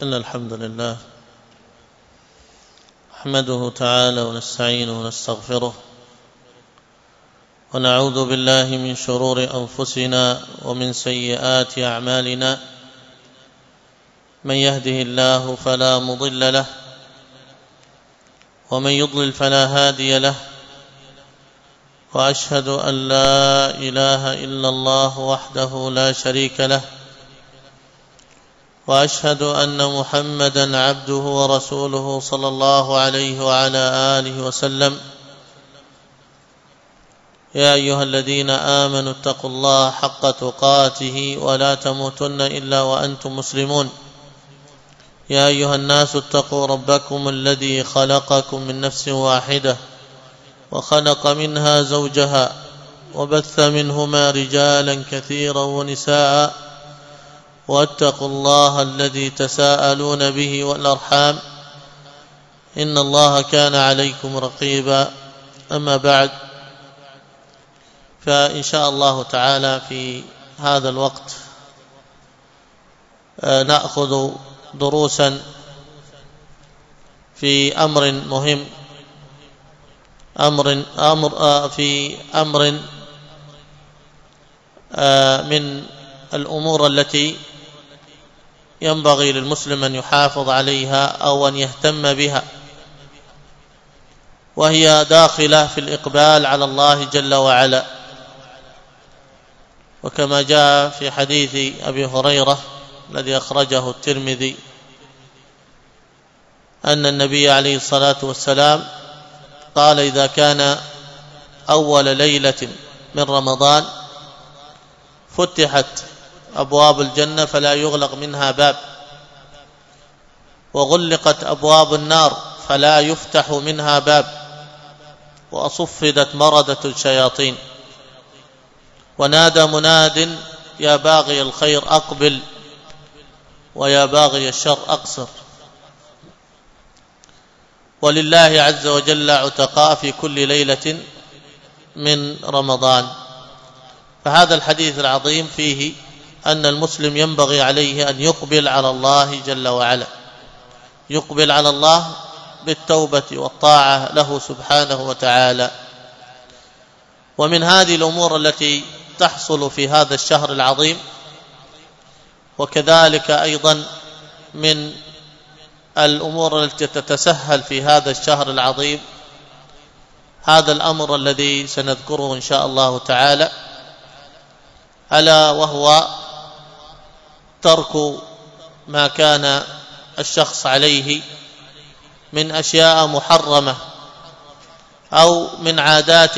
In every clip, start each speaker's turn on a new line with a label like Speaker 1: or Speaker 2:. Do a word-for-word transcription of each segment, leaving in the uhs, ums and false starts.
Speaker 1: إن الحمد لله نحمده تعالى ونستعينه ونستغفره ونعوذ بالله من شرور أنفسنا ومن سيئات أعمالنا. من يهده الله فلا مضل له ومن يضلل فلا هادي له، وأشهد أن لا إله إلا الله وحده لا شريك له، وأشهد أن محمدا عبده ورسوله صلى الله عليه وعلى آله وسلم. يا أيها الذين آمنوا اتقوا الله حق تقاته ولا تموتن إلا وأنتم مسلمون. يا أيها الناس اتقوا ربكم الذي خلقكم من نفس واحدة وخلق منها زوجها وبث منهما رجالا كثيرا ونساء، واتقوا الله الذي تساءلون به والأرحام إن الله كان عليكم رقيبا. أما بعد، فإن شاء الله تعالى في هذا الوقت نأخذ دروسا في أمر مهم، أمر أمر في أمر من الأمور التي ينبغي للمسلم أن يحافظ عليها أو أن يهتم بها، وهي داخلة في الإقبال على الله جل وعلا. وكما جاء في حديث أبي هريرة الذي أخرجه الترمذي أن النبي عليه الصلاة والسلام قال: إذا كان أول ليلة من رمضان فتحت أبواب الجنة فلا يغلق منها باب، وغلقت أبواب النار فلا يفتح منها باب، وأصفدت مردة الشياطين، ونادى مناد: يا باغي الخير أقبل ويا باغي الشر أقصر. ولله عز وجل عتقاء في كل ليلة من رمضان. فهذا الحديث العظيم فيه أن المسلم ينبغي عليه أن يقبل على الله جل وعلا، يقبل على الله بالتوبة والطاعة له سبحانه وتعالى. ومن هذه الأمور التي تحصل في هذا الشهر العظيم، وكذلك أيضا من الأمور التي تتسهل في هذا الشهر العظيم، هذا الأمر الذي سنذكره إن شاء الله تعالى، ألا وهو ترك ما كان الشخص عليه من أشياء محرمة أو من عادات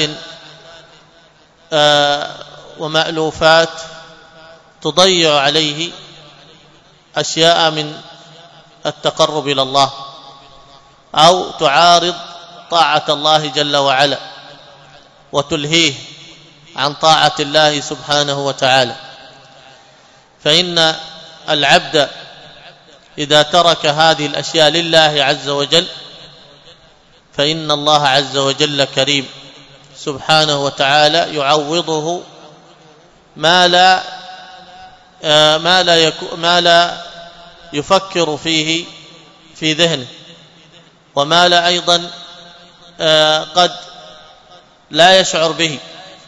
Speaker 1: ومألوفات تضيع عليه أشياء من التقرب إلى الله، أو تعارض طاعة الله جل وعلا وتلهيه عن طاعة الله سبحانه وتعالى. فإن العبد إذا ترك هذه الأشياء لله عز وجل فإن الله عز وجل كريم سبحانه وتعالى، يعوضه ما لا ما لا يكو ما لا يفكر فيه في ذهنه، وما لا أيضا قد لا يشعر به،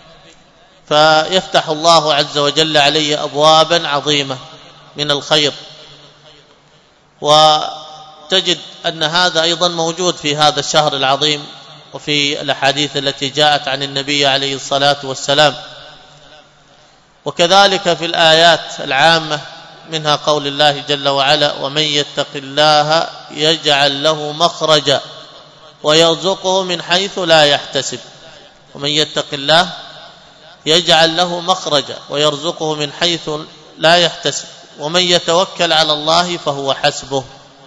Speaker 1: فيفتح الله عز وجل عليه أبوابا عظيمة من الخير. وتجد أن هذا أيضا موجود في هذا الشهر العظيم، وفي الأحاديث التي جاءت عن النبي عليه الصلاة والسلام، وكذلك في الآيات العامة، منها قول الله جل وعلا: ومن يتق الله يجعل له مخرجا ويرزقه من حيث لا يحتسب. ومن يتق الله يجعل له مخرجا ويرزقه من حيث لا يحتسب، ومن يتوكل على الله فهو حسبه.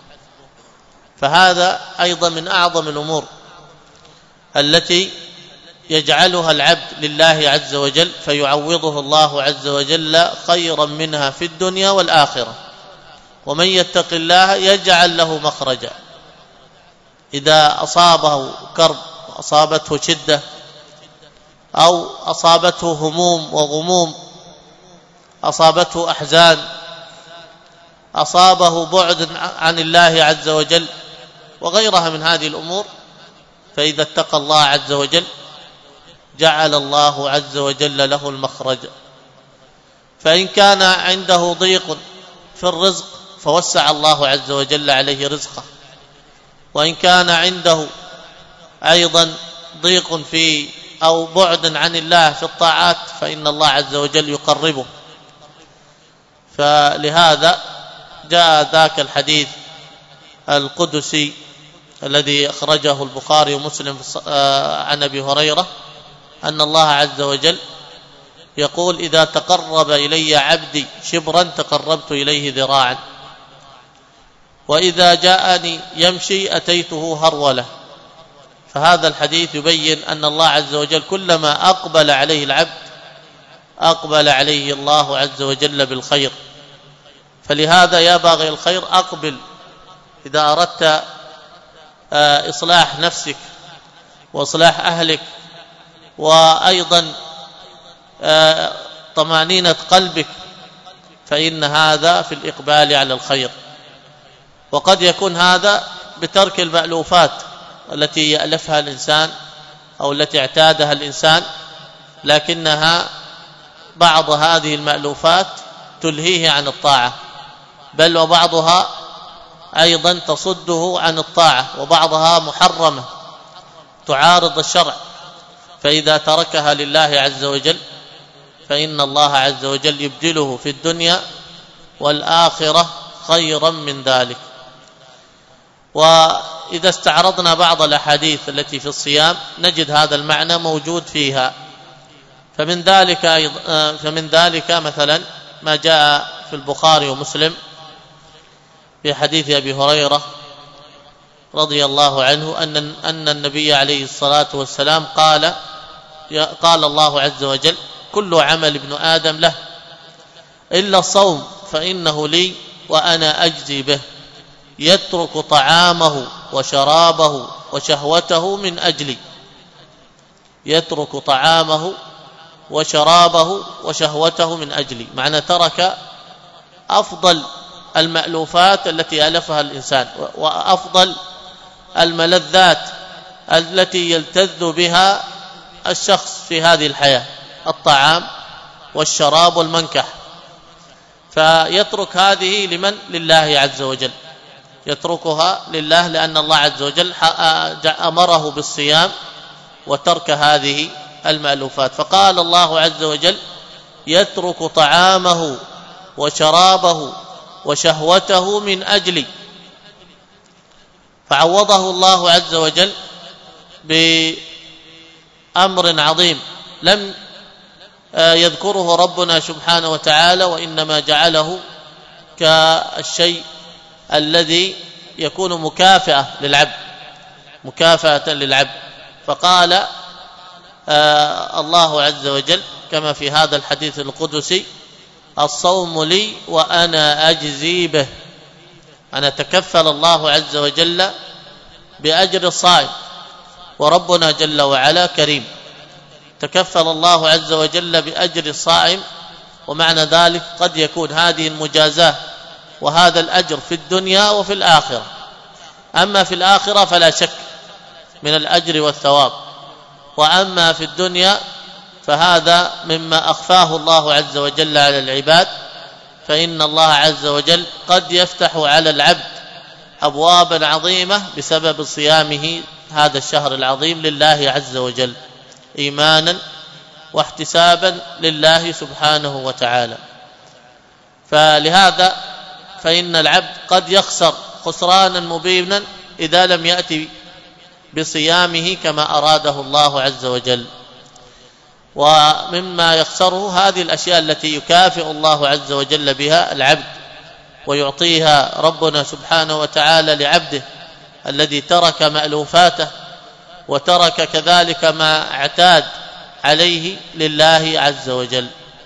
Speaker 1: فهذا أيضا من أعظم الأمور التي يجعلها العبد لله عز وجل، فيعوضه الله عز وجل خيرا منها في الدنيا والآخرة. ومن يتق الله يجعل له مخرجا، إذا أصابه كرب وأصابته شدة أو أصابته هموم وغموم، أصابته أحزان، أصابه بعد عن الله عز وجل وغيرها من هذه الأمور، فإذا اتقى الله عز وجل جعل الله عز وجل له المخرج. فإن كان عنده ضيق في الرزق فوسع الله عز وجل عليه رزقه، وإن كان عنده أيضا ضيق في أو بعد عن الله في الطاعات فإن الله عز وجل يقربه. فلهذا جاء ذاك الحديث القدسي الذي أخرجه البخاري ومسلم عن أبي هريرة أن الله عز وجل يقول: إذا تقرب إلي عبدي شبرا تقربت إليه ذراعا، وإذا جاءني يمشي أتيته هرولة. فهذا الحديث يبين أن الله عز وجل كلما أقبل عليه العبد أقبل عليه الله عز وجل بالخير. فلهذا يا باغي الخير أقبل إذا أردت إصلاح نفسك وإصلاح أهلك وأيضا طمأنينة قلبك، فإن هذا في الإقبال على الخير. وقد يكون هذا بترك المألوفات التي يألفها الإنسان أو التي اعتادها الإنسان، لكنها بعض هذه المألوفات تلهيه عن الطاعة، بل وبعضها أيضا تصده عن الطاعة، وبعضها محرمة تعارض الشرع، فإذا تركها لله عز وجل فإن الله عز وجل يبدله في الدنيا والآخرة خيرا من ذلك. وإذا استعرضنا بعض الأحاديث التي في الصيام نجد هذا المعنى موجود فيها. فمن ذلك أيضا فمن ذلك مثلا ما جاء في البخاري ومسلم في حديث أبي هريرة رضي الله عنه أن أن النبي عليه الصلاة والسلام قال قال الله عز وجل: كل عمل ابن آدم له إلا الصوم فإنه لي وأنا أجزي به، يترك طعامه وشرابه وشهوته من أجلي. يترك طعامه وشرابه وشهوته من أجلي، معنى ترك أفضل المألوفات التي ألفها الإنسان وأفضل الملذات التي يلتذ بها الشخص في هذه الحياة، الطعام والشراب والمنكح، فيترك هذه لمن؟ لله عز وجل، يتركها لله لأن الله عز وجل أمره بالصيام وترك هذه المألوفات. فقال الله عز وجل: يترك طعامه وشرابه وشهوته من أجلي. فعوضه الله عز وجل بأمر عظيم لم يذكره ربنا سبحانه وتعالى، وإنما جعله كالشيء الذي يكون مكافأة للعبد مكافأة للعبد فقال آه الله عز وجل كما في هذا الحديث القدسي: الصوم لي وأنا أجزي به. أنا تكفل الله عز وجل بأجر الصائم، وربنا جل وعلا كريم، تكفل الله عز وجل بأجر الصائم. ومعنى ذلك قد يكون هذه المجازاة وهذا الأجر في الدنيا وفي الآخرة. أما في الآخرة فلا شك من الأجر والثواب، وأما في الدنيا فهذا مما أخفاه الله عز وجل على العباد، فإن الله عز وجل قد يفتح على العبد أبوابا عظيمة بسبب صيامه هذا الشهر العظيم لله عز وجل، إيمانا واحتسابا لله سبحانه وتعالى. فلهذا فإن العبد قد يخسر خسرانا مبينا إذا لم يأتي بصيامه كما أراده الله عز وجل. ومما يخسره هذه الأشياء التي يكافئ الله عز وجل بها العبد ويعطيها ربنا سبحانه وتعالى لعبده الذي ترك مألوفاته وترك كذلك ما اعتاد عليه لله عز وجل.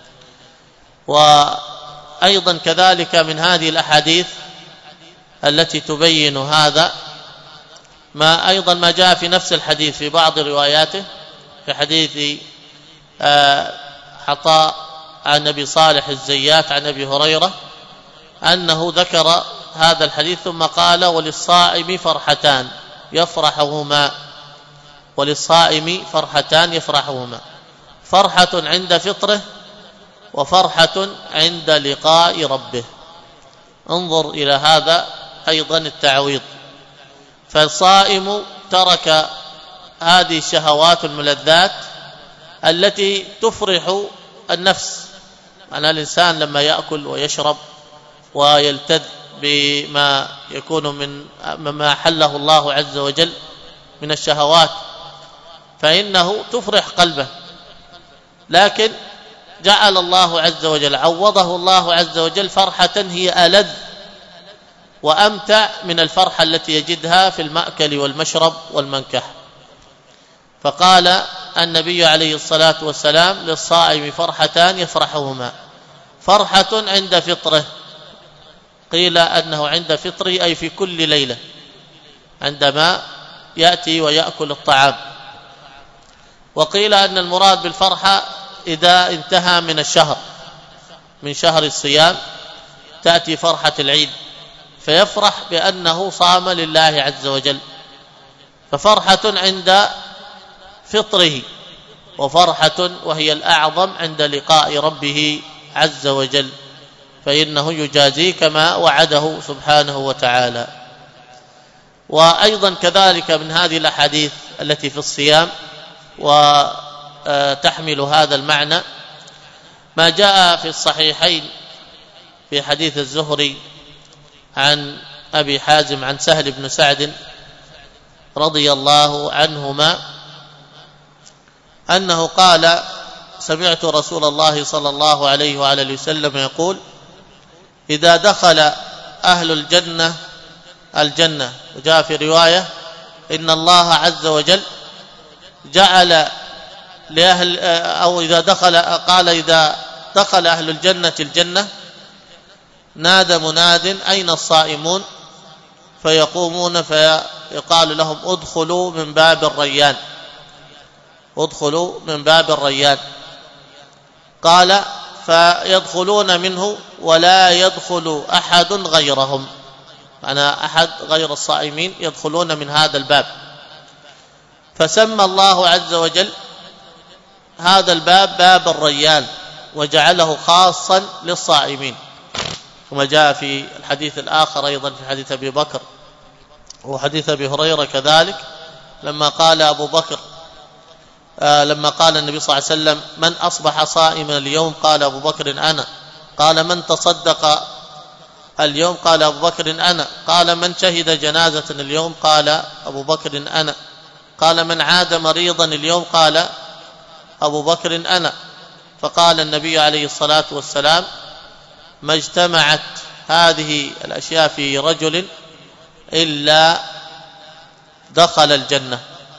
Speaker 1: وأيضا كذلك من هذه الأحاديث التي تبين هذا ما أيضا ما جاء في نفس الحديث في بعض رواياته، في حديث عطاء عن أبي صالح الزيات عن أبي هريرة أنه ذكر هذا الحديث ثم قال وللصائم فرحتان يفرحهما، وللصائم فرحتان يفرحهما، فرحة عند فطره وفرحة عند لقاء ربه. انظر إلى هذا أيضا التعويض. فالصائم ترك هذه الشهوات الملذات التي تفرح النفس. أن الإنسان لما يأكل ويشرب ويلتذ بما يكون من مما حله الله عز وجل من الشهوات فإنه تفرح قلبه، لكن جعل الله عز وجل عوضه الله عز وجل فرحة هي ألذ وأمتع من الفرحة التي يجدها في المأكل والمشرب والمنكح. فقال النبي عليه الصلاة والسلام للصائم فرحتان يفرحهما، فرحة عند فطره، قيل أنه عند فطره أي في كل ليلة عندما يأتي ويأكل الطعام، وقيل أن المراد بالفرحة إذا انتهى من الشهر من شهر الصيام تأتي فرحة العيد فيفرح بأنه صام لله عز وجل، ففرحة عند فطره وفرحة وهي الأعظم عند لقاء ربه عز وجل، فإنه يجازيه كما وعده سبحانه وتعالى. وأيضا كذلك من هذه الأحاديث التي في الصيام وتحمل هذا المعنى ما جاء في الصحيحين في حديث الزهري عن أبي حازم عن سهل بن سعد رضي الله عنهما أنه قال سمعت رسول الله صلى الله عليه وآله وسلم يقول إذا دخل أهل الجنة الجنة، وجاء في رواية إن الله عز وجل جعل لأهل أو إذا دخل قال إذا دخل أهل الجنة الجنة نادى مناد أين الصائمون؟ فيقومون فيقال لهم ادخلوا من باب الريان، ادخلوا من باب الريان. قال فيدخلون منه ولا يدخل أحد غيرهم، أنا أحد غير الصائمين يدخلون من هذا الباب. فسمى الله عز وجل هذا الباب باب الريان وجعله خاصا للصائمين، كما جاء في الحديث الآخر أيضا في حديث أبي بكر وحديث أبي هريرة كذلك لما قال أبو بكر آه لما قال النبي صلى الله عليه وسلم من أصبح صائما اليوم؟ قال أبو بكر أنا. قال من تصدق اليوم؟ قال أبو بكر أنا. قال من شهد جنازة اليوم؟ قال أبو بكر أنا. قال من عاد مريضا اليوم؟ قال أبو بكر أنا. فقال النبي عليه الصلاة والسلام ما اجتمعت هذه الأشياء في رجل إلا دخل الجنة.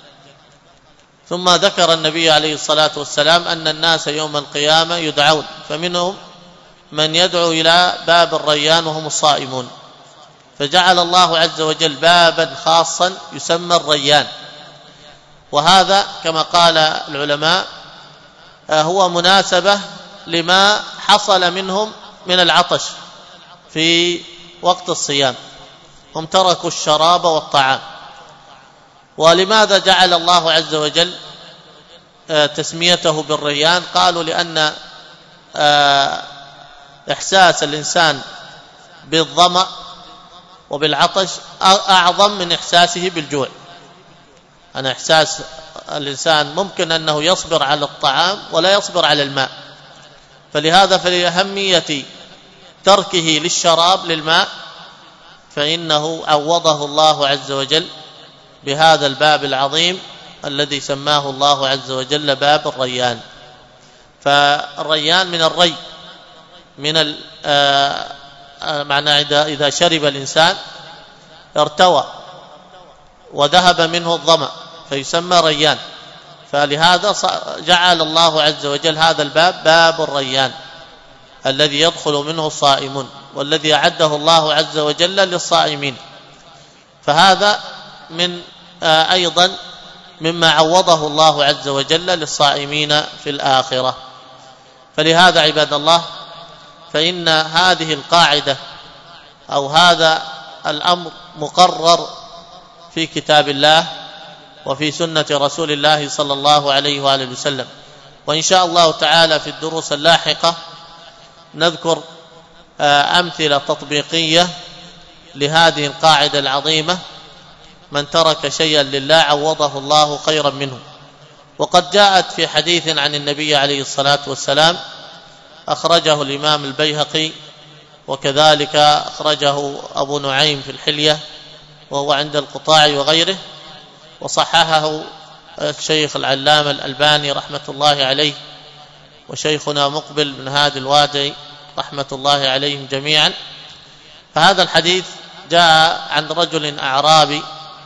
Speaker 1: ثم ذكر النبي عليه الصلاة والسلام أن الناس يوم القيامة يدعون، فمنهم من يدعو إلى باب الريان وهم الصائمون، فجعل الله عز وجل بابا خاصا يسمى الريان. وهذا كما قال العلماء هو مناسبة لما حصل منهم من العطش في وقت الصيام، هم تركوا الشراب والطعام. ولماذا جعل الله عز وجل تسميته بالريان؟ قالوا لأن إحساس الإنسان بالظمأ وبالعطش أعظم من إحساسه بالجوع. أنا إحساس الإنسان ممكن أنه يصبر على الطعام ولا يصبر على الماء، فلهذا فلأهمية تركه للشراب للماء فإنه عوضه الله عز وجل بهذا الباب العظيم الذي سماه الله عز وجل باب الريان. فالريان من الري، من معنى إذا شرب الإنسان ارتوى وذهب منه الظمأ فيسمى ريان، فلهذا جعل الله عز وجل هذا الباب باب الريان الذي يدخل منه الصائمون والذي أعده الله عز وجل للصائمين. فهذا من أيضا مما عوضه الله عز وجل للصائمين في الآخرة. فلهذا عباد الله فإن هذه القاعدة أو هذا الأمر مقرر في كتاب الله وفي سنة رسول الله صلى الله عليه وآله وسلم. وإن شاء الله تعالى في الدروس اللاحقة نذكر أمثلة تطبيقية لهذه القاعدة العظيمة: من ترك شيئا لله عوضه الله خيرا منه. وقد جاءت في حديث عن النبي عليه الصلاة والسلام أخرجه الإمام البيهقي، وكذلك أخرجه أبو نعيم في الحلية وهو عند القطاع وغيره، وصححه الشيخ العلامة الألباني رحمة الله عليه، وشيخنا مقبل بن هادي الوادي رحمة الله عليهم جميعا. فهذا الحديث جاء عن رجل أعرابي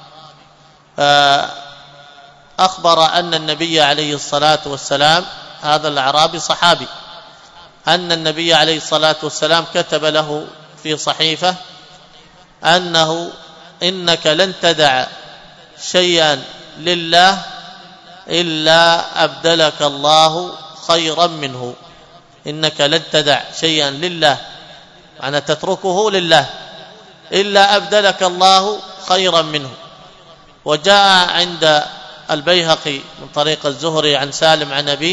Speaker 1: أخبر أن النبي عليه الصلاة والسلام، هذا الأعرابي صحابي، أن النبي عليه الصلاة والسلام كتب له في صحيفة أنه إنك لن تدع شيئا لله إلا أبدلك الله خيرا منه. إنك لن تدع شيئا لله، معنى تتركه لله، إلا أبدلك الله خيرا منه. وجاء عند البيهقي من طريق الزهري عن سالم عن أبيه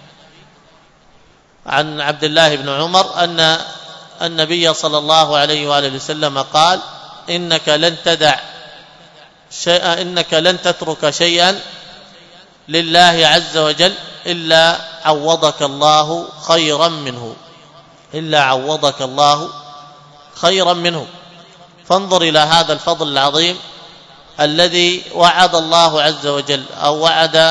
Speaker 1: عن عبد الله بن عمر أن النبي صلى الله عليه وآله وسلم قال: إنك لن تدع شيئا إنك لن تترك شيئا لله عز وجل إلا عوضك الله خيرا منه، إلا عوضك الله خيرا منه. فانظر إلى هذا الفضل العظيم الذي وعد الله عز وجل، أو وعد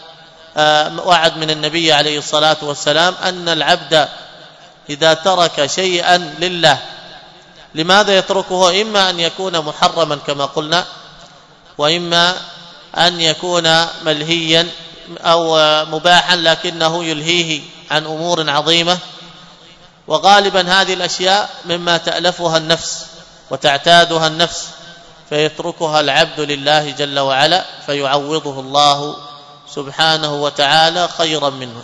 Speaker 1: وعد من النبي عليه الصلاة والسلام أن العبد إذا ترك شيئا لله، لماذا يتركه؟ إما أن يكون محرما كما قلنا، وإما أن يكون ملهيا أو مباحا لكنه يلهيه عن أمور عظيمة. وغالبا هذه الأشياء مما تألفها النفس وتعتادها النفس، فيتركها العبد لله جل وعلا فيعوضه الله سبحانه وتعالى خيرا منه.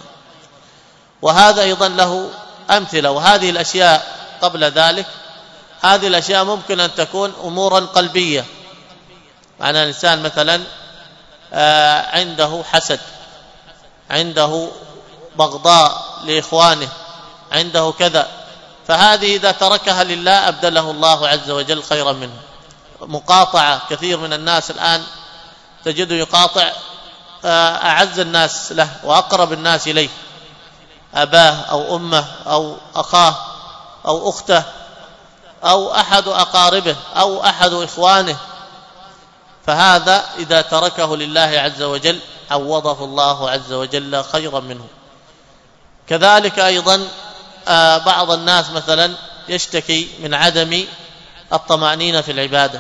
Speaker 1: وهذا أيضا له أمثلة. وهذه الأشياء قبل ذلك، هذه الأشياء ممكن أن تكون أمورا قلبية، معنى الإنسان مثلا عنده حسد، عنده بغضاء لإخوانه، عنده كذا، فهذه إذا تركها لله أبدله الله عز وجل خيرا منه. مقاطعة، كثير من الناس الآن تجده يقاطع أعز الناس له وأقرب الناس إليه، أباه أو أمه أو أخاه أو أخته أو أحد أقاربه أو أحد إخوانه، فهذا إذا تركه لله عز وجل عوضه الله عز وجل خيرا منه. كذلك أيضا بعض الناس مثلا يشتكي من عدم الطمأنينة في العبادة،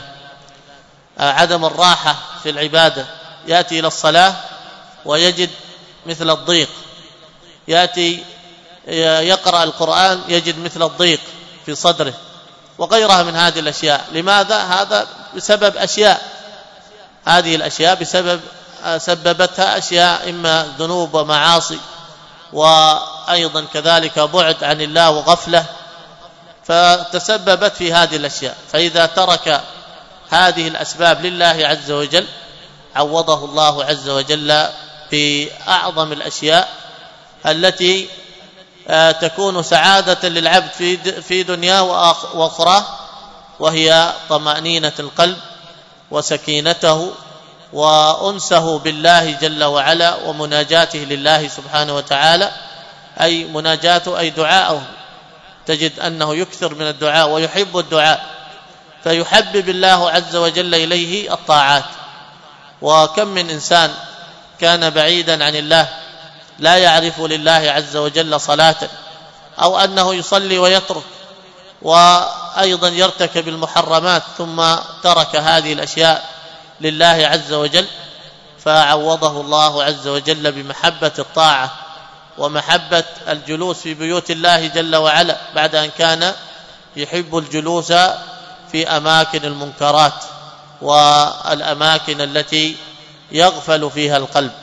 Speaker 1: عدم الراحة في العبادة، يأتي إلى الصلاة ويجد مثل الضيق، يأتي يقرأ القرآن يجد مثل الضيق في صدره، وغيرها من هذه الأشياء. لماذا؟ هذا بسبب أشياء، هذه الأشياء بسبب سببتها أشياء، إما ذنوب ومعاصي، وأيضا كذلك بعد عن الله وغفلة، فتسببت في هذه الأشياء. فإذا ترك هذه الأسباب لله عز وجل عوضه الله عز وجل بأعظم الأشياء التي تكون سعادة للعبد في دنياه وأخراه، وهي طمأنينة القلب وسكينته وأنسه بالله جل وعلا ومناجاته لله سبحانه وتعالى، أي مناجاته أي دعاءه، تجد أنه يكثر من الدعاء ويحب الدعاء، فيحبب الله عز وجل إليه الطاعات. وكم من إنسان كان بعيدا عن الله لا يعرف لله عز وجل صلاة، أو أنه يصلي ويترك وأيضا يرتكب المحرمات، ثم ترك هذه الأشياء لله عز وجل، فعوضه الله عز وجل بمحبة الطاعة ومحبة الجلوس في بيوت الله جل وعلا، بعد أن كان يحب الجلوس في أماكن المنكرات والأماكن التي يغفل فيها القلب.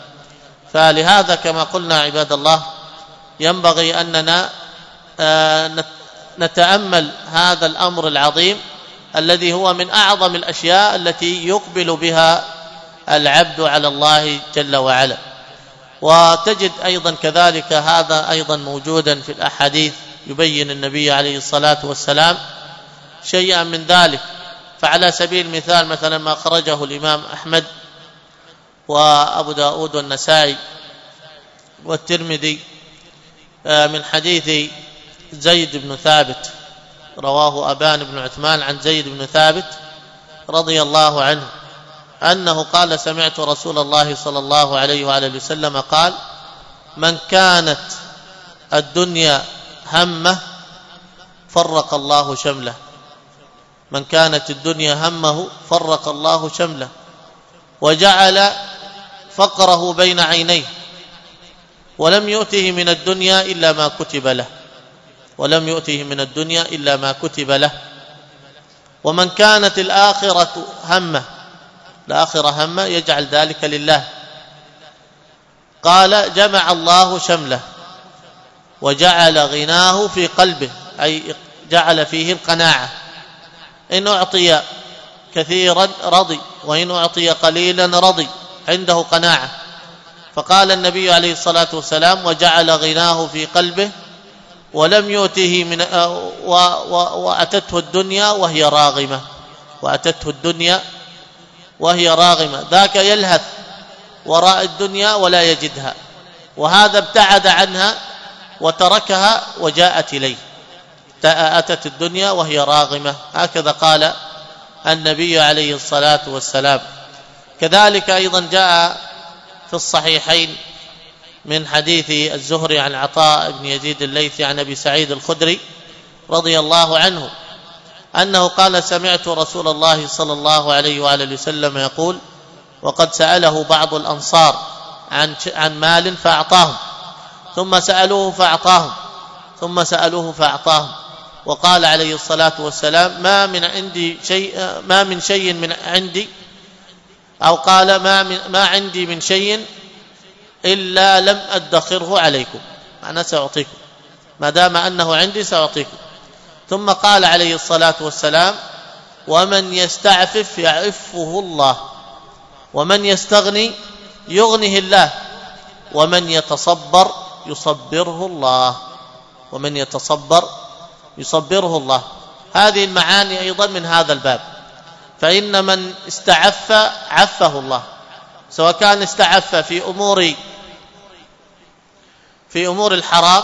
Speaker 1: فلهذا كما قلنا عباد الله، ينبغي أننا نتأمل هذا الأمر العظيم الذي هو من أعظم الأشياء التي يقبل بها العبد على الله جل وعلا. وتجد أيضا كذلك هذا أيضا موجودا في الأحاديث، يبين النبي عليه الصلاة والسلام شيئا من ذلك. فعلى سبيل المثال مثلا ما خرجه الإمام أحمد وأبو داود والنسائي والترمذي من حديث زيد بن ثابت، رواه أبان بن عثمان عن زيد بن ثابت رضي الله عنه أنه قال: سمعت رسول الله صلى الله عليه وآله وسلم قال: من كانت الدنيا همه فرق الله شمله. من كانت الدنيا همه فرق الله شمله وجعل فقره بين عينيه ولم يؤته من الدنيا إلا ما كتب له ولم يؤته من الدنيا إلا ما كتب له. ومن كانت الآخرة همه الآخرة همه يجعل ذلك لله. قال: جمع الله شمله وجعل غناه في قلبه، أي جعل فيه القناعة. إن أعطي كثيرا رضي وإن أعطي قليلا رضي، عنده قناعة. فقال النبي عليه الصلاة والسلام: وجعل غناه في قلبه ولم يؤته من وأتته الدنيا وهي راغمة وأتته الدنيا وهي راغمة ذاك يلهث وراء الدنيا ولا يجدها، وهذا ابتعد عنها وتركها وجاءت إليه. أتت الدنيا وهي راغمة، هكذا قال النبي عليه الصلاة والسلام. كذلك أيضا جاء في الصحيحين من حديث الزهري عن عطاء بن يزيد الليثي عن أبي سعيد الخدري رضي الله عنه أنه قال: سمعت رسول الله صلى الله عليه وآله وسلم يقول: وقد سأله بعض الأنصار عن عن مال فأعطاهم، ثم سألوه فأعطاهم، ثم سألوه فأعطاهم، وقال عليه الصلاة والسلام: ما من عندي شيء ما من شيء من عندي أو قال ما من ما عندي من شيء إلا لم أدخره عليكم، أنا سأعطيكم ما دام أنه عندي سأعطيكم. ثم قال عليه الصلاة والسلام: ومن يستعفف يعفه الله، ومن يستغني يغنه الله، ومن يتصبر يصبره الله، ومن يتصبر يصبره الله. هذه المعاني أيضا من هذا الباب. فإن من استعف عفه الله، سواء كان استعف في أمور في أمور الحرام،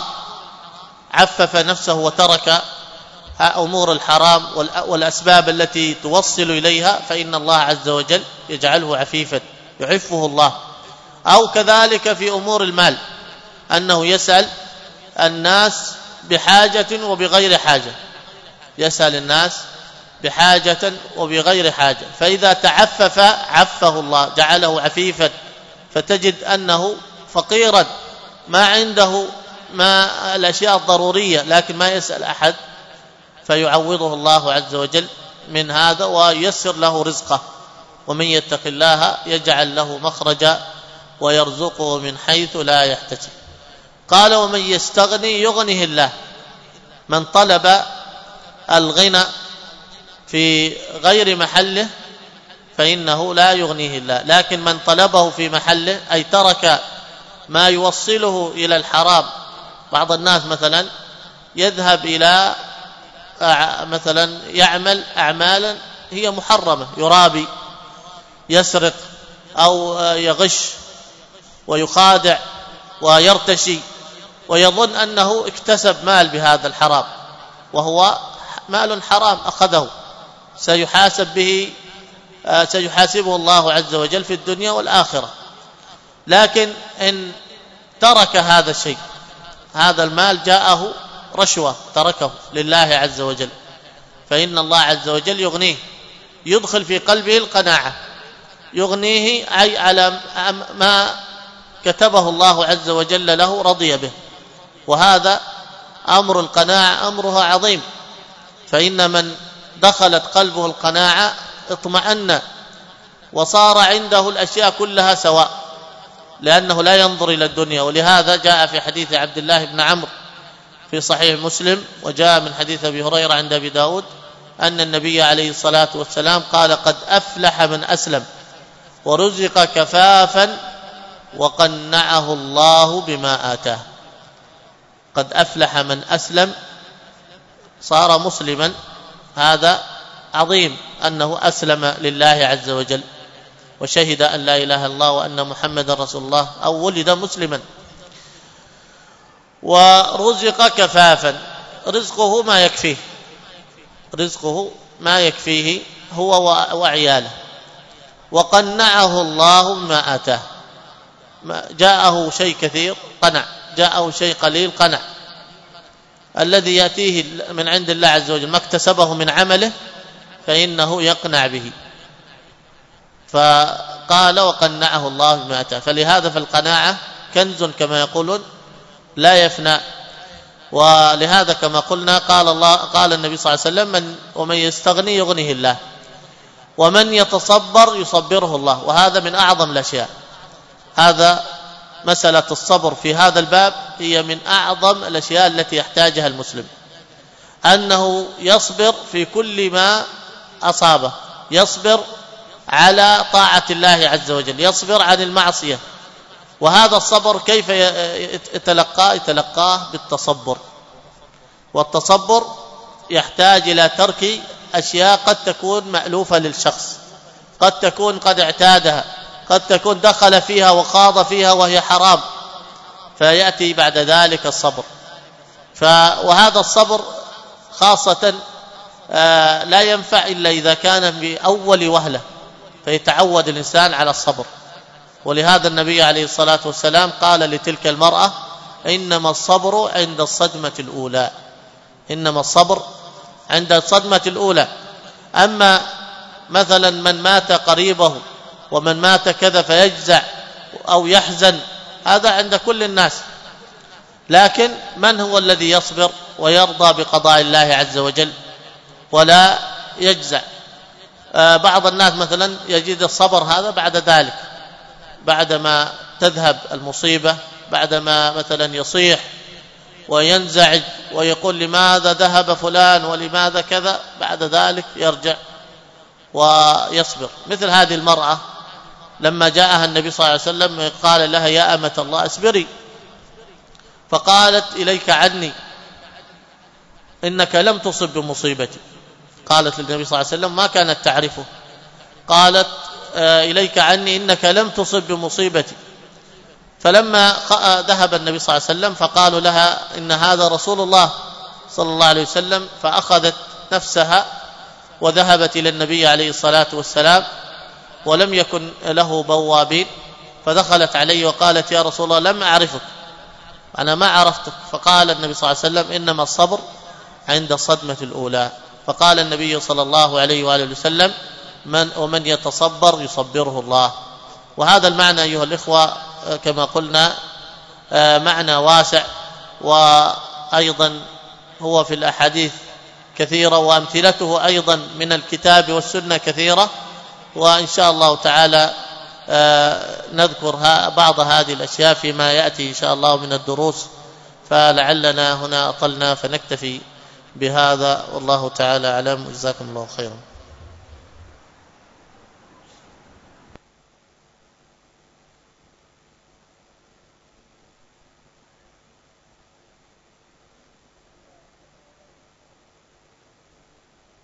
Speaker 1: عفف نفسه وترك أمور الحرام والأسباب التي توصل إليها، فإن الله عز وجل يجعله عفيفا يعفه الله. أو كذلك في أمور المال، أنه يسأل الناس بحاجة وبغير حاجة، يسأل الناس بحاجة وبغير حاجة، فإذا تعفف عفه الله، جعله عفيفا. فتجد أنه فقيرا ما عنده ما الأشياء الضرورية، لكن ما يسأل أحد، فيعوضه الله عز وجل من هذا وييسر له رزقه. ومن يتق الله يجعل له مخرجا ويرزقه من حيث لا يحتسب. قال: ومن يستغني يغنه الله. من طلب الغنى في غير محله فإنه لا يغنيه الله، لكن من طلبه في محله، أي ترك ما يوصله إلى الحرام. بعض الناس مثلا يذهب إلى مثلا يعمل أعمالا هي محرمة، يرابي، يسرق، أو يغش ويخادع ويرتشي، ويظن أنه اكتسب مال بهذا الحرام، وهو مال حرام أخذه، سيحاسب به سيحاسبه الله عز وجل في الدنيا والآخرة. لكن إن ترك هذا الشيء، هذا المال جاءه رشوة، تركه لله عز وجل، فإن الله عز وجل يغنيه، يدخل في قلبه القناعة، يغنيه أي على ما كتبه الله عز وجل له رضي به. وهذا أمر القناعة أمرها عظيم، فإن من دخلت قلبه القناعة اطمأن وصار عنده الأشياء كلها سواء، لأنه لا ينظر إلى الدنيا. ولهذا جاء في حديث عبد الله بن عمرو في صحيح مسلم وجاء من حديث أبي هريرة عند أبي داود أن النبي عليه الصلاة والسلام قال: قد أفلح من أسلم ورزق كفافا وقنعه الله بما آتاه. قد أفلح من أسلم، صار مسلما، هذا عظيم أنه أسلم لله عز وجل وشهد أن لا إله إلا الله وأن محمد رسول الله، أو ولد مسلما. ورزق كفافا، رزقه ما يكفيه، رزقه ما يكفيه هو وعياله. وقنعه الله بما آتاه، جاءه شيء كثير قنع، جاءه شيء قليل قنع. الذي يأتيه من عند الله عز وجل ما اكتسبه من عمله فإنه يقنع به. فقال: وقنعه الله بما آتاه. فلهذا فالقناعة كنز كما يقولون لا يفنى. ولهذا كما قلنا قال الله قال النبي صلى الله عليه وسلم: من ومن يستغني يغنيه الله، ومن يتصبر يصبره الله. وهذا من أعظم الأشياء. هذا مسألة الصبر في هذا الباب هي من أعظم الأشياء التي يحتاجها المسلم، أنه يصبر في كل ما أصابه، يصبر على طاعة الله عز وجل، يصبر عن المعصية. وهذا الصبر كيف يتلقاه؟ يتلقاه بالتصبر. والتصبر يحتاج إلى ترك أشياء قد تكون مألوفة للشخص، قد تكون قد اعتادها، قد تكون دخل فيها وخاض فيها وهي حرام، فيأتي بعد ذلك الصبر. وهذا الصبر خاصة لا ينفع إلا إذا كان بأول وهلة، فيتعود الإنسان على الصبر. ولهذا النبي عليه الصلاة والسلام قال لتلك المرأة: إنما الصبر عند الصدمة الأولى، إنما الصبر عند الصدمة الأولى. أما مثلا من مات قريبه ومن مات كذا فيجزع أو يحزن، هذا عند كل الناس. لكن من هو الذي يصبر ويرضى بقضاء الله عز وجل ولا يجزع؟ آه بعض الناس مثلا يجد الصبر هذا بعد ذلك، بعدما تذهب المصيبة، بعدما مثلا يصيح وينزعج ويقول لماذا ذهب فلان ولماذا كذا، بعد ذلك يرجع ويصبر. مثل هذه المرأة لما جاءها النبي صلى الله عليه وسلم قال لها: يا أمة الله اصبري، فقالت: إليك عني، إنك لم تصب بمصيبتي. قالت للنبي صلى الله عليه وسلم ما كانت تعرفه، قالت: إليك عني إنك لم تصب بمصيبتي. فلما ذهب النبي صلى الله عليه وسلم فقالوا لها: إن هذا رسول الله صلى الله عليه وسلم. فأخذت نفسها وذهبت إلى النبي عليه الصلاة والسلام، ولم يكن له بوابين، فدخلت عليه وقالت: يا رسول الله لم أعرفك، أنا ما عرفتك. فقال النبي صلى الله عليه وسلم: إنما الصبر عند الصدمة الأولى. فقال النبي صلى الله عليه وآله وسلم: من ومن يتصبر يصبره الله. وهذا المعنى أيها الإخوة كما قلنا معنى واسع، وأيضا هو في الأحاديث كثيرة، وأمثلته أيضا من الكتاب والسنة كثيرة. وإن شاء الله تعالى نذكر بعض هذه الأشياء فيما يأتي إن شاء الله من الدروس، فلعلنا هنا أطلنا فنكتفي بهذا، والله تعالى أعلم. جزاكم الله خيرا.